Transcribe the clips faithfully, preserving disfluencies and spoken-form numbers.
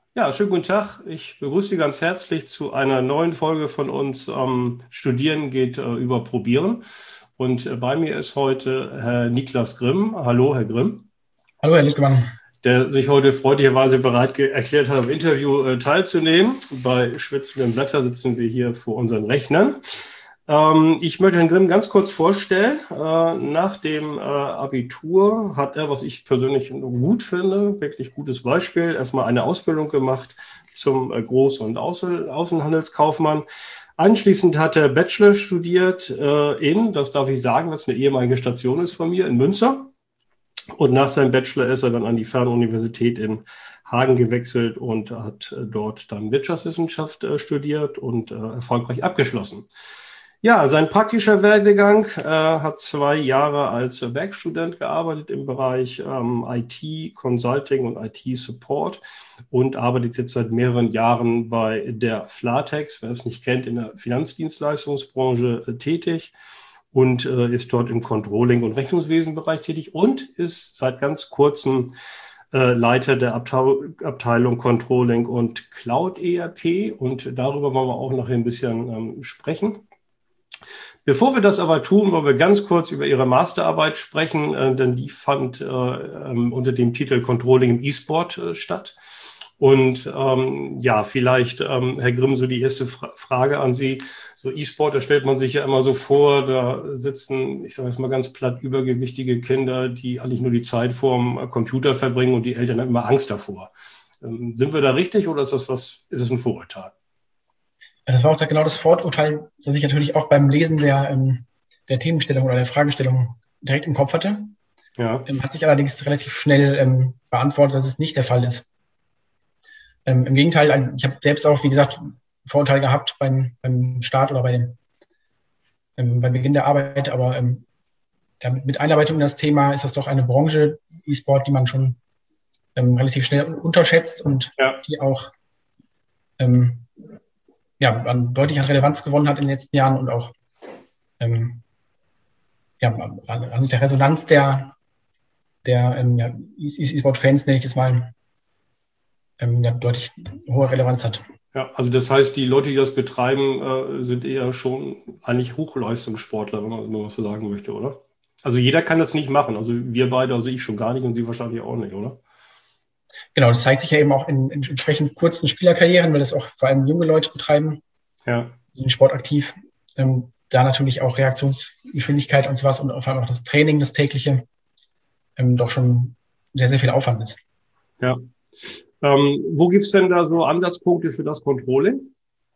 Ja, schönen guten Tag. Ich begrüße Sie ganz herzlich zu einer neuen Folge von uns. Ähm, Studieren geht äh, über Probieren. Und äh, bei mir ist heute Herr Niklas Grimm. Hallo, Herr Grimm, Hallo, Herr Littmann. der sich heute freundlicherweise bereit ge- erklärt hat, am Interview äh, teilzunehmen. Bei schwitzendem Wetter sitzen wir hier vor unseren Rechnern. Ähm, ich möchte Herrn Grimm ganz kurz vorstellen. Äh, nach dem äh, Abitur hat er, was ich persönlich gut finde, wirklich gutes Beispiel, erstmal eine Ausbildung gemacht zum äh, Groß- und Außen Außenhandelskaufmann. Anschließend hat er Bachelor studiert äh, in, das darf ich sagen, was eine ehemalige Station ist von mir, in Münster. Und nach seinem Bachelor ist er dann an die Fernuniversität in Hagen gewechselt und hat äh, dort dann Wirtschaftswissenschaft äh, studiert und äh, erfolgreich abgeschlossen. Ja, sein praktischer Werdegang äh, hat zwei Jahre als Werkstudent gearbeitet im Bereich ähm, I T, Consulting und I T-Support und arbeitet jetzt seit mehreren Jahren bei der Flatex, wer es nicht kennt, in der Finanzdienstleistungsbranche äh, tätig und äh, ist dort im Controlling- und Rechnungswesenbereich tätig und ist seit ganz kurzem äh, Leiter der Abteil Abteilung Controlling und Cloud E R P und darüber wollen wir auch noch ein bisschen ähm, sprechen. Bevor wir das aber tun, wollen wir ganz kurz über Ihre Masterarbeit sprechen, äh, denn die fand äh, ähm, unter dem Titel Controlling im E-Sport äh, statt. Und ähm, ja, vielleicht, ähm, Herr Grimm, so die erste Fra Frage an Sie. So E-Sport, da stellt man sich ja immer so vor, da sitzen, ich sage jetzt mal ganz platt, übergewichtige Kinder, die eigentlich nur die Zeit vorm Computer verbringen und die Eltern haben immer Angst davor. Ähm, sind wir da richtig oder ist das was, ist das ein Vorurteil? Das war auch da genau das Vorurteil, das ich natürlich auch beim Lesen der, ähm, der Themenstellung oder der Fragestellung direkt im Kopf hatte. Ja, Ähm, hat sich allerdings relativ schnell ähm, beantwortet, dass es nicht der Fall ist. Ähm, Im Gegenteil, also ich habe selbst auch, wie gesagt, Vorurteile gehabt beim, beim Start oder bei dem, ähm, beim Beginn der Arbeit, aber ähm, ja, mit, mit Einarbeitung in das Thema ist das doch eine Branche, E-Sport, die man schon ähm, relativ schnell unterschätzt und ja. die auch ähm, ja, an, deutlich an Relevanz gewonnen hat in den letzten Jahren und auch ähm, ja, an der Resonanz der, der ähm, ja, E-Sport-Fans, nenne ich es mal, ähm, ja, deutlich hohe Relevanz hat. Ja, also das heißt, die Leute, die das betreiben, äh, sind eher schon eigentlich Hochleistungssportler, wenn man, wenn man so sagen möchte, oder? Also jeder kann das nicht machen. Also wir beide, also ich schon gar nicht und Sie wahrscheinlich auch nicht, oder? Genau, das zeigt sich ja eben auch in, in entsprechend kurzen Spielerkarrieren, weil das auch vor allem junge Leute betreiben, Ja, die den Sport aktiv. Ähm, da natürlich auch Reaktionsgeschwindigkeit und sowas und vor allem auch das Training, das tägliche, ähm, doch schon sehr, sehr viel Aufwand ist. ja. Ähm, wo gibt es denn da so Ansatzpunkte für das Controlling?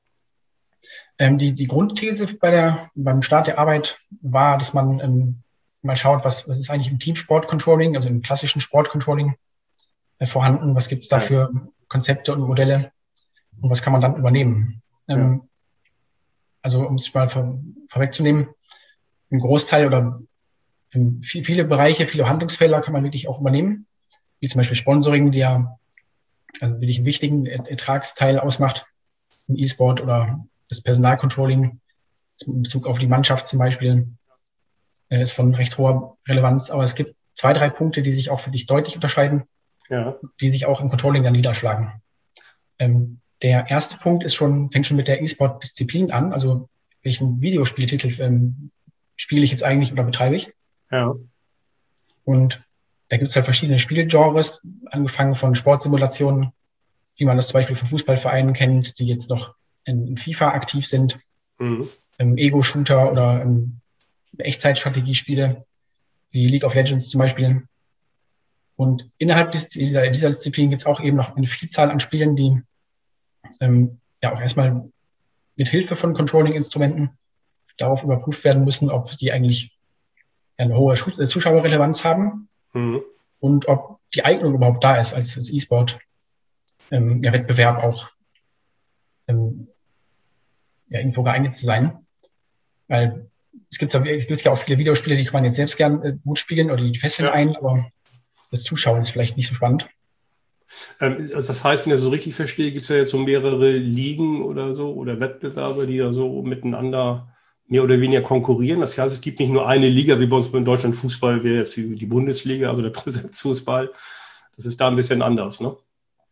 Ähm, die, die Grundthese bei der, beim Start der Arbeit war, dass man ähm, mal schaut, was, was ist eigentlich im Teamsport-Controlling, also im klassischen Sport-Controlling äh, vorhanden, was gibt es da Ja, für Konzepte und Modelle und was kann man dann übernehmen. ja, Ähm, also um es mal vor, vorwegzunehmen, ein Großteil oder ähm, viel, viele Bereiche, viele Handlungsfelder kann man wirklich auch übernehmen, wie zum Beispiel Sponsoring, die ja also wirklich einen wichtigen Ertragsteil ausmacht im E-Sport oder das Personalcontrolling in Bezug auf die Mannschaft zum Beispiel äh, ist von recht hoher Relevanz. Aber es gibt zwei, drei Punkte, die sich auch für dich deutlich unterscheiden, ja, die sich auch im Controlling dann niederschlagen. Ähm, der erste Punkt ist schon, fängt schon mit der E-Sport-Disziplin an. Also welchen Videospieltitel ähm, spiele ich jetzt eigentlich oder betreibe ich? ja, Und da gibt es halt verschiedene Spielgenres, angefangen von Sportsimulationen, wie man das zum Beispiel von Fußballvereinen kennt, die jetzt noch in, in FIFA aktiv sind, mhm. ähm, Ego-Shooter oder ähm, Echtzeitstrategiespiele, wie League of Legends zum Beispiel. Und innerhalb dieser, dieser Disziplin gibt es auch eben noch eine Vielzahl an Spielen, die ähm, ja auch erstmal mit Hilfe von Controlling-Instrumenten darauf überprüft werden müssen, ob die eigentlich eine hohe Zuschauerrelevanz haben Mhm. und ob die Eignung überhaupt da ist, als, als E-Sport ähm, ja, Wettbewerb auch ähm, ja, irgendwo geeignet zu sein. Weil es gibt, es gibt ja auch viele Videospiele, die kann man jetzt selbst gern äh, gut spielen oder die fesseln Ja. ein, aber das Zuschauen ist vielleicht nicht so spannend. Ähm, also das heißt, wenn ich das so richtig verstehe, gibt es ja jetzt so mehrere Ligen oder so oder Wettbewerbe, die da so miteinander mehr oder weniger konkurrieren. Das heißt, es gibt nicht nur eine Liga, wie bei uns in Deutschland Fußball wäre jetzt die die Bundesliga, also der Präsenzfußball. Das ist da ein bisschen anders, ne?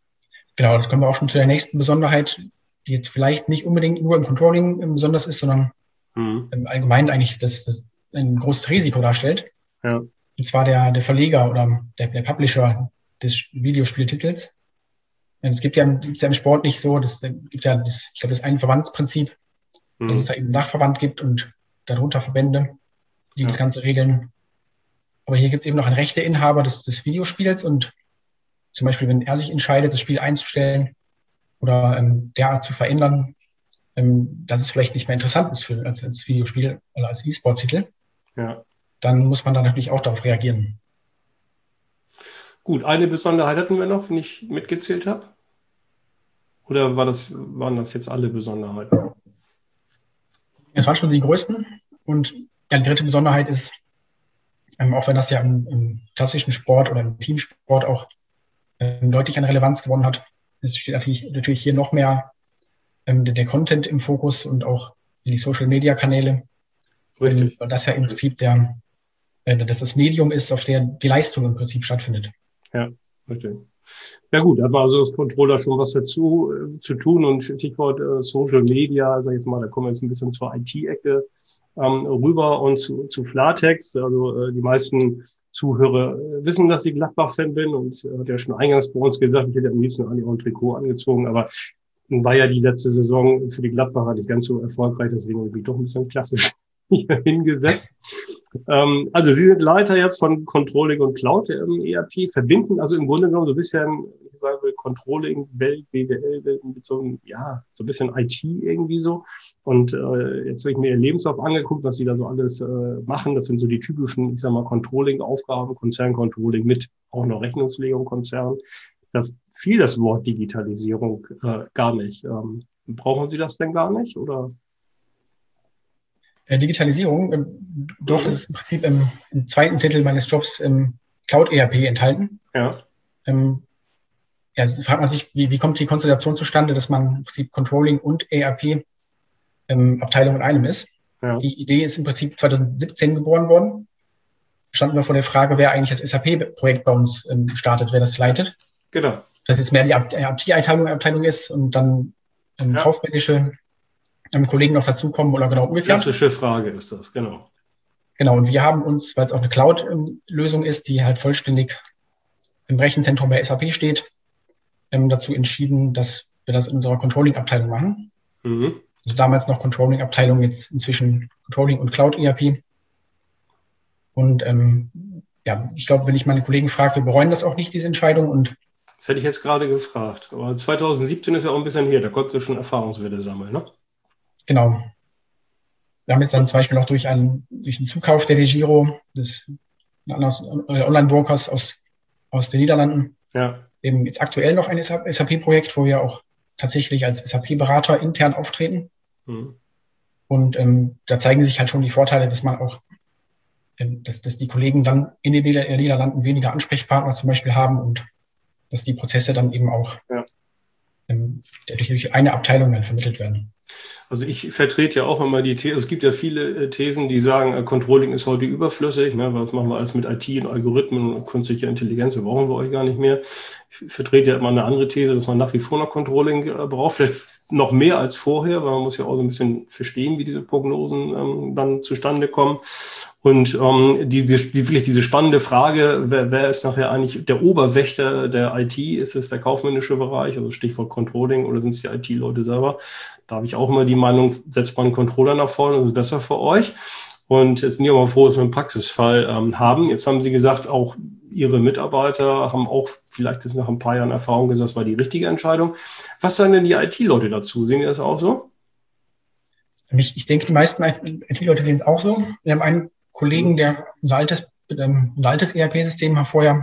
Genau, das kommen wir auch schon zu der nächsten Besonderheit, die jetzt vielleicht nicht unbedingt nur im Controlling ähm, besonders ist, sondern mhm. im Allgemeinen eigentlich das, das ein großes Risiko darstellt. Ja. Und zwar der, der Verleger oder der, der Publisher des Videospieltitels. Es gibt ja, gibt's ja im Sport nicht so, das gibt ja das, ich glaube, das Einverwandtsprinzip, mhm. dass es da eben einen Dachverband gibt und darunter Verbände, die ja. das Ganze regeln. Aber hier gibt es eben noch einen Rechteinhaber des, des Videospiels und zum Beispiel, wenn er sich entscheidet, das Spiel einzustellen oder ähm, derart zu verändern, ähm, dass es vielleicht nicht mehr interessant ist für, als, als Videospiel oder als E-Sport-Titel, ja. dann muss man da natürlich auch darauf reagieren. Gut, eine Besonderheit hatten wir noch, wenn ich mitgezählt habe. Oder war das, waren das jetzt alle Besonderheiten? Es waren schon die größten. Und ja, die dritte Besonderheit ist, ähm, auch wenn das ja im, im klassischen Sport oder im Teamsport auch ähm, deutlich an Relevanz gewonnen hat, es steht natürlich, natürlich hier noch mehr ähm, der, der Content im Fokus und auch die Social-Media-Kanäle. Richtig. Ähm, weil das ja im Prinzip der, äh, dass das Medium ist, auf der die Leistung im Prinzip stattfindet. Ja, richtig. Ja gut, da hat man also als Controller schon was dazu äh, zu tun und Stichwort äh, Social Media, sag ich jetzt mal, da kommen wir jetzt ein bisschen zur I T-Ecke ähm, rüber und zu, zu Flatex. Also äh, die meisten Zuhörer äh, wissen, dass ich Gladbach-Fan bin und äh, hat ja schon eingangs bei uns gesagt, ich hätte am liebsten eigentlich auch ein Trikot angezogen, aber war ja die letzte Saison für die Gladbacher nicht ganz so erfolgreich, deswegen habe ich doch ein bisschen klassisch hier hingesetzt. Ähm, also Sie sind Leiter jetzt von Controlling und Cloud ähm, E R P, verbinden also im Grunde genommen so ein bisschen, ich sage Controlling-Welt, B W L-Welt mit so einem, ja, so ein bisschen I T irgendwie so. Und äh, jetzt habe ich mir Ihr Lebenslauf angeguckt, was Sie da so alles äh, machen. Das sind so die typischen, ich sage mal, Controlling-Aufgaben, Konzern-Controlling mit auch noch Rechnungslegung, Konzern. Da fiel das Wort Digitalisierung äh, gar nicht. Ähm, brauchen Sie das denn gar nicht, oder? Digitalisierung, ähm, doch, das ist im Prinzip im, im zweiten Titel meines Jobs im Cloud-E R P enthalten. Ja. Ähm, ja, jetzt fragt man sich, wie, wie kommt die Konstellation zustande, dass man im Prinzip Controlling und E R P ähm, Abteilung in einem ist. Ja. Die Idee ist im Prinzip zwanzig siebzehn geboren worden. Standen wir vor der Frage, wer eigentlich das S A P-Projekt bei uns ähm, startet, wer das leitet. Genau. Dass jetzt mehr die I T-Abteilung Abteilung ist und dann ähm, ja. kaufmännische ähm, Kollegen noch dazukommen oder genau umgekehrt. Klassische Frage ist das, genau. Genau, und wir haben uns, weil es auch eine Cloud-Lösung ist, die halt vollständig im Rechenzentrum bei S A P steht, ähm, dazu entschieden, dass wir das in unserer Controlling-Abteilung machen. Mhm. Also damals noch Controlling-Abteilung, jetzt inzwischen Controlling und Cloud-E R P. Und ähm, ja, ich glaube, wenn ich meine Kollegen frage, wir bereuen das auch nicht, diese Entscheidung. Und das hätte ich jetzt gerade gefragt. Aber zwanzig siebzehn ist ja auch ein bisschen her, da konntest du schon Erfahrungswerte sammeln, ne? Genau. Wir haben jetzt dann zum Beispiel noch durch einen, durch den Zukauf der DEGIRO, des Online-Brokers aus, aus den Niederlanden, ja. eben jetzt aktuell noch ein S A P-Projekt, wo wir auch tatsächlich als S A P-Berater intern auftreten. Mhm. Und ähm, da zeigen sich halt schon die Vorteile, dass man auch, ähm, dass, dass die Kollegen dann in den Niederlanden weniger Ansprechpartner zum Beispiel haben und dass die Prozesse dann eben auch ja. ähm, durch eine Abteilung dann vermittelt werden. Also ich vertrete ja auch immer die These, es gibt ja viele Thesen, die sagen, äh, Controlling ist heute überflüssig, ne? Was machen wir alles mit I T und Algorithmen und künstlicher Intelligenz, wir brauchen wir euch gar nicht mehr. Ich vertrete ja immer eine andere These, dass man nach wie vor noch Controlling äh, braucht, vielleicht noch mehr als vorher, weil man muss ja auch so ein bisschen verstehen, wie diese Prognosen ähm, dann zustande kommen. Und ähm, die, die, die, wirklich diese spannende Frage, wer, wer ist nachher eigentlich der Oberwächter der I T? Ist es der kaufmännische Bereich, also Stichwort Controlling, oder sind es die I T-Leute selber? Da habe ich auch immer die Meinung, setzt man einen Controller nach vorne, das ist besser für euch. Und jetzt bin ich auch mal froh, dass wir einen Praxisfall ähm, haben. Jetzt haben Sie gesagt, auch Ihre Mitarbeiter haben auch vielleicht jetzt nach ein paar Jahren Erfahrung gesagt, das war die richtige Entscheidung. Was sagen denn die I T-Leute dazu? Sehen die das auch so? Ich, ich denke, die meisten I T-Leute sehen es auch so. Wir haben einen Kollegen, der unser altes, ähm, unser altes E R P-System vorher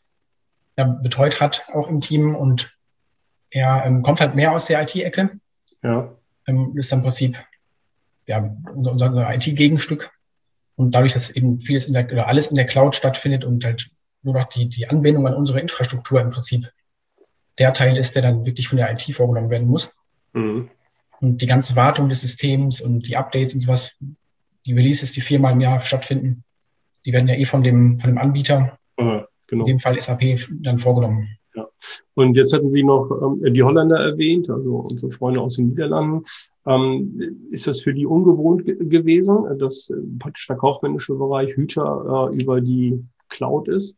ja, betreut hat, auch im Team. Und er ähm, kommt halt mehr aus der I T-Ecke. Ja. Ähm, ist im Prinzip ja, unser, unser I T-Gegenstück. Und dadurch, dass eben vieles in der, oder alles in der Cloud stattfindet und halt nur noch die, die Anbindung an unsere Infrastruktur im Prinzip der Teil ist, der dann wirklich von der I T vorgenommen werden muss. Mhm. Und die ganze Wartung des Systems und die Updates und sowas, die Releases, die viermal im Jahr stattfinden, die werden ja eh von dem, von dem Anbieter, ja, genau. In dem Fall S A P, dann vorgenommen. Ja. Und jetzt hatten Sie noch ähm, die Holländer erwähnt, also unsere Freunde aus den Niederlanden. Ähm, ist das für die ungewohnt ge gewesen, dass äh, praktisch der kaufmännische Bereich Hüter äh, über die Cloud ist?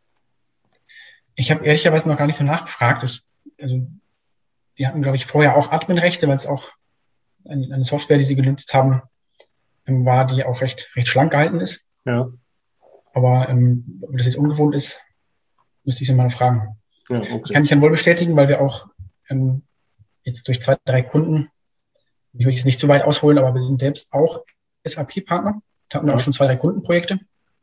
Ich habe ehrlicherweise noch gar nicht so nachgefragt. Ich, also, die hatten, glaube ich, vorher auch Adminrechte, weil es auch eine, eine Software, die sie genutzt haben, ähm, war, die auch recht, recht schlank gehalten ist. Ja. Aber ähm, ob das jetzt ungewohnt ist, müsste ich sie mal fragen. Ja, okay. Ich kann mich dann wohl bestätigen, weil wir auch ähm, jetzt durch zwei, drei Kunden, ich will jetzt nicht zu weit ausholen, aber wir sind selbst auch S A P-Partner. Da hatten wir Ja. auch schon zwei, drei Kundenprojekte.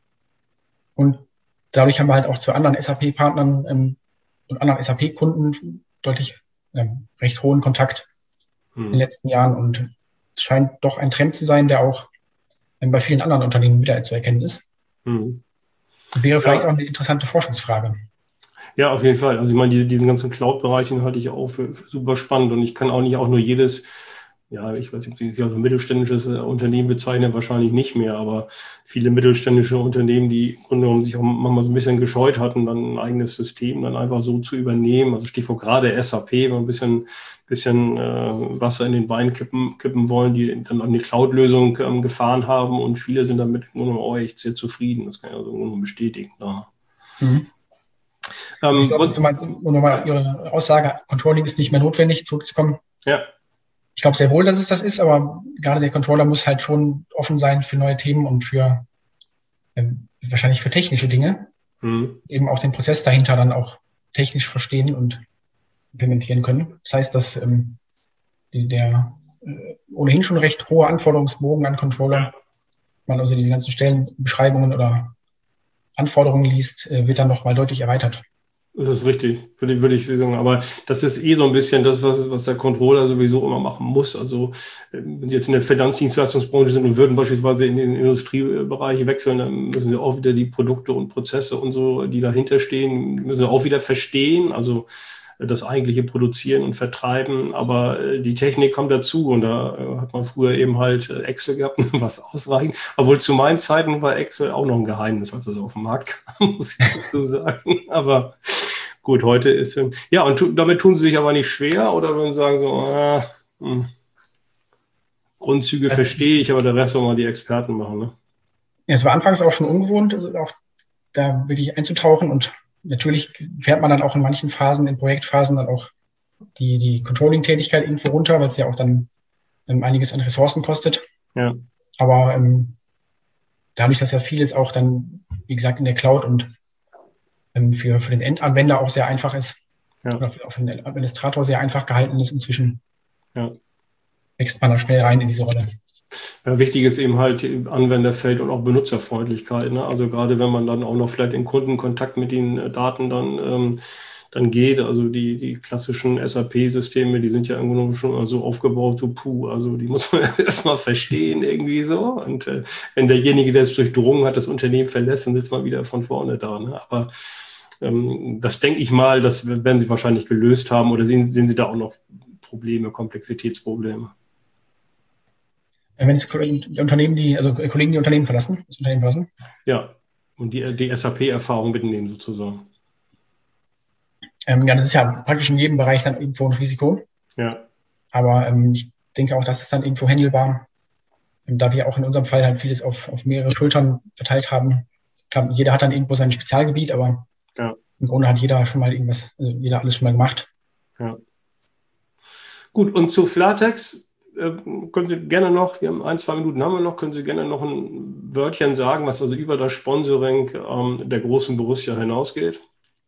Und dadurch haben wir halt auch zu anderen S A P-Partnern ähm, und anderen S A P-Kunden deutlich ähm, recht hohen Kontakt Hm. in den letzten Jahren. Und es scheint doch ein Trend zu sein, der auch ähm, bei vielen anderen Unternehmen wieder zu erkennen ist. Hm. Wäre vielleicht Ja. auch eine interessante Forschungsfrage. Ja, auf jeden Fall. Also ich meine, diese, diesen ganzen Cloud-Bereich, den halte ich auch für, für super spannend. Und ich kann auch nicht auch nur jedes, ja, ich weiß nicht, ob Sie sich als ein mittelständisches äh, Unternehmen bezeichnen, wahrscheinlich nicht mehr, aber viele mittelständische Unternehmen, die im Grunde genommen sich auch manchmal so ein bisschen gescheut hatten, dann ein eigenes System dann einfach so zu übernehmen. Also Stichwort gerade S A P, wenn wir ein bisschen, bisschen äh, Wasser in den Wein kippen, kippen wollen, die dann an die Cloud-Lösung ähm, gefahren haben und viele sind damit im Grunde genommen auch echt sehr zufrieden. Das kann ich also im Grunde genommen bestätigen. Ja. Mhm. Also ich Ähm, glaube, nochmal, um nochmal auf Ihre Aussage, Controlling ist nicht mehr notwendig, zurückzukommen. ja. Ich glaube sehr wohl, dass es das ist, aber gerade der Controller muss halt schon offen sein für neue Themen und für ähm, wahrscheinlich für technische Dinge, Mhm. eben auch den Prozess dahinter dann auch technisch verstehen und implementieren können. Das heißt, dass ähm, die, der äh, ohnehin schon recht hohe Anforderungsbogen an Controller, man also diese ganzen Stellenbeschreibungen oder Anforderungen liest, äh, wird dann nochmal deutlich erweitert. Das ist richtig, würde, würde ich sagen. Aber das ist eh so ein bisschen das, was, was der Controller sowieso immer machen muss. Also äh, wenn Sie jetzt in der Finanzdienstleistungsbranche sind und würden beispielsweise in den Industriebereich wechseln, dann müssen Sie auch wieder die Produkte und Prozesse und so, die dahinter stehen, müssen Sie auch wieder verstehen. Also äh, das eigentliche Produzieren und Vertreiben. Aber äh, die Technik kommt dazu und da äh, hat man früher eben halt äh, Excel gehabt, was ausreichend. Obwohl zu meinen Zeiten war Excel auch noch ein Geheimnis, als das auf den Markt kam, muss ich dazu sagen. Aber gut, heute ist, ja, und tu, damit tun Sie sich aber nicht schwer oder würden Sie sagen so, ah, hm, Grundzüge Also verstehe ich, aber der Rest soll mal die Experten machen, ne? es war anfangs auch schon ungewohnt, also auch da wirklich einzutauchen und natürlich fährt man dann auch in manchen Phasen, in Projektphasen dann auch die, die Controlling-Tätigkeit irgendwo runter, weil es ja auch dann ähm, einiges an Ressourcen kostet. Ja. Aber ähm, dadurch, dass ja vieles auch dann, wie gesagt, in der Cloud und ähm, für, für den Endanwender auch sehr einfach ist, Ja. oder auch für den Administrator sehr einfach gehalten ist inzwischen, Ja. wächst man da schnell rein in diese Rolle. Ja, wichtig ist eben halt Anwenderfeld und auch Benutzerfreundlichkeit, ne? Also gerade wenn man dann auch noch vielleicht in Kundenkontakt mit den Daten dann, ähm, dann geht, also die, die klassischen S A P-Systeme, die sind ja irgendwo schon so aufgebaut, so puh, also die muss man erstmal verstehen irgendwie so. Und äh, wenn derjenige, der es durchdrungen hat, das Unternehmen verlässt, dann sitzt man wieder von vorne da, ne? Aber ähm, das denke ich mal, das werden Sie wahrscheinlich gelöst haben oder sehen, sehen Sie da auch noch Probleme, Komplexitätsprobleme? Wenn es die Unternehmen, die, also Kollegen, die Unternehmen verlassen, das Unternehmen verlassen. Ja, und die, die S A P-Erfahrung mitnehmen sozusagen. Ähm, ja, das ist ja praktisch in jedem Bereich dann irgendwo ein Risiko. Ja. Aber ähm, ich denke auch, das ist dann irgendwo handelbar. Und da wir auch in unserem Fall halt vieles auf, auf mehrere Schultern verteilt haben. Klar, jeder hat dann irgendwo sein Spezialgebiet, aber Ja. im Grunde hat jeder schon mal irgendwas, also jeder alles schon mal gemacht. Ja. Gut, und zu Flatex äh, können Sie gerne noch, wir haben ein, zwei Minuten haben wir noch, können Sie gerne noch ein Wörtchen sagen, was also über das Sponsoring ähm, der großen Borussia hinausgeht?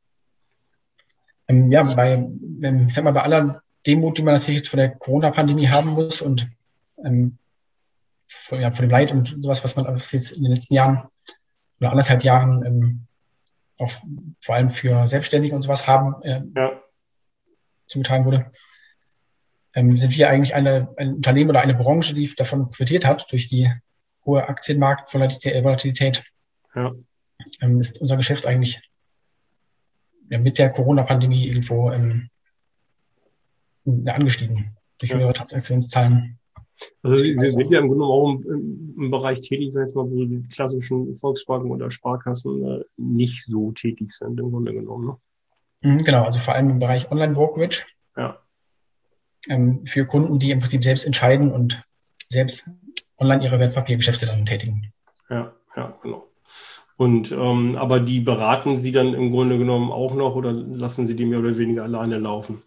Ähm, ja, bei, ich sag mal, bei aller Demut, die man natürlich von der Corona-Pandemie haben muss und ähm, von, ja, von dem Leid und sowas, was man jetzt in den letzten Jahren oder anderthalb Jahren ähm, auch vor allem für Selbstständige und sowas haben, äh, Ja. zugetragen wurde, ähm, sind wir eigentlich eine, ein Unternehmen oder eine Branche, die davon profitiert hat durch die hohe Aktienmarktvolatilität. Ja. Ähm, ist unser Geschäft eigentlich ja, mit der Corona-Pandemie irgendwo ähm, angestiegen durch Ja. höhere Transaktionszahlen. Also Sie sind ja im Grunde auch im, im Bereich tätig, sag ich mal, wo die klassischen Volksbanken oder Sparkassen äh, nicht so tätig sind, im Grunde genommen. Ne? Mhm, genau, also vor allem im Bereich Online-Brokerage. Ja. Ähm, für Kunden, die im Prinzip selbst entscheiden und selbst online ihre Wertpapiergeschäfte dann tätigen. Ja, ja, genau. Und ähm, aber die beraten Sie dann im Grunde genommen auch noch oder lassen Sie die mehr oder weniger alleine laufen?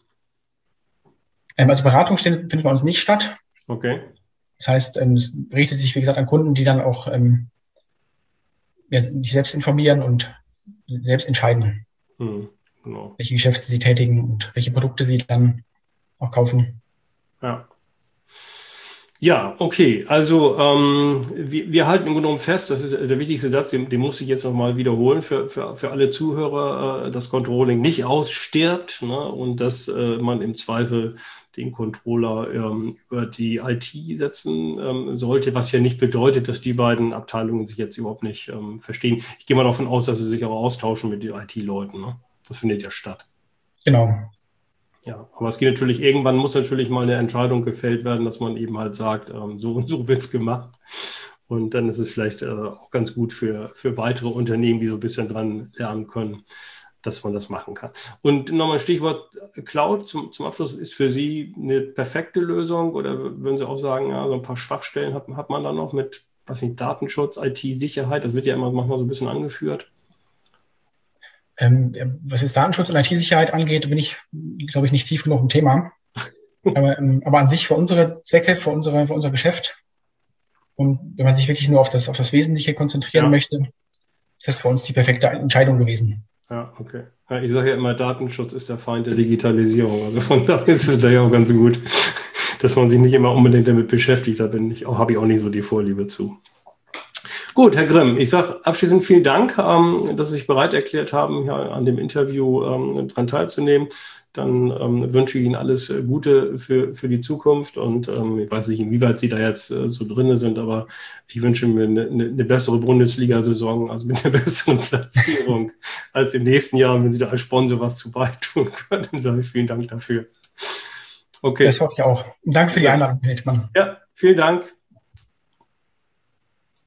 Ähm, also Beratung findet bei uns nicht statt. Okay. Das heißt, ähm, es richtet sich, wie gesagt, an Kunden, die dann auch ähm, ja, sich selbst informieren und selbst entscheiden, Hm, genau. welche Geschäfte sie tätigen und welche Produkte sie dann auch kaufen. Ja. Ja, okay. Also ähm, wir, wir halten im Grunde genommen fest, das ist der wichtigste Satz, den, den muss ich jetzt nochmal wiederholen für, für, für alle Zuhörer, äh, dass Controlling nicht ausstirbt, ne, und dass äh, man im Zweifel den Controller ähm, über die I T setzen ähm, sollte, was ja nicht bedeutet, dass die beiden Abteilungen sich jetzt überhaupt nicht ähm, verstehen. Ich gehe mal davon aus, dass sie sich auch austauschen mit den I T-Leuten. Ne? Das findet ja statt. Genau. Ja, aber es geht natürlich, irgendwann muss natürlich mal eine Entscheidung gefällt werden, dass man eben halt sagt, ähm, so und so wird's gemacht. Und dann ist es vielleicht äh, auch ganz gut für, für weitere Unternehmen, die so ein bisschen dran lernen können, dass man das machen kann. Und nochmal Stichwort Cloud zum, zum Abschluss. Ist für Sie eine perfekte Lösung oder würden Sie auch sagen, ja, so ein paar Schwachstellen hat, hat man da noch mit, was nicht, Datenschutz, I T-Sicherheit? Das wird ja immer manchmal so ein bisschen angeführt. Ähm, was jetzt Datenschutz und I T-Sicherheit angeht, bin ich, glaube ich, nicht tief genug im Thema. Aber, ähm, aber an sich für unsere Zwecke, für, unsere, für unser Geschäft und wenn man sich wirklich nur auf das, auf das Wesentliche konzentrieren Ja. möchte, ist das für uns die perfekte Entscheidung gewesen. Ja, okay. Ja, ich sage ja immer, Datenschutz ist der Feind der Digitalisierung. Also von daher ist es da ja auch ganz gut, dass man sich nicht immer unbedingt damit beschäftigt. Da bin ich auch, habe ich auch nicht so die Vorliebe zu. Gut, Herr Grimm, ich sage abschließend vielen Dank, ähm, dass Sie sich bereit erklärt haben, hier an dem Interview ähm, daran teilzunehmen. Dann ähm, wünsche ich Ihnen alles Gute für, für die Zukunft und ähm, ich weiß nicht, inwieweit Sie da jetzt äh, so drin sind, aber ich wünsche mir eine, eine, eine bessere Bundesliga-Saison, also mit einer besseren Platzierung als im nächsten Jahr. Wenn Sie da als Sponsor was zu beitun können, dann sage ich vielen Dank dafür. Okay. Das hoffe ich auch. Und danke für die Einladung, Herr Hitschmann. Ja, vielen Dank.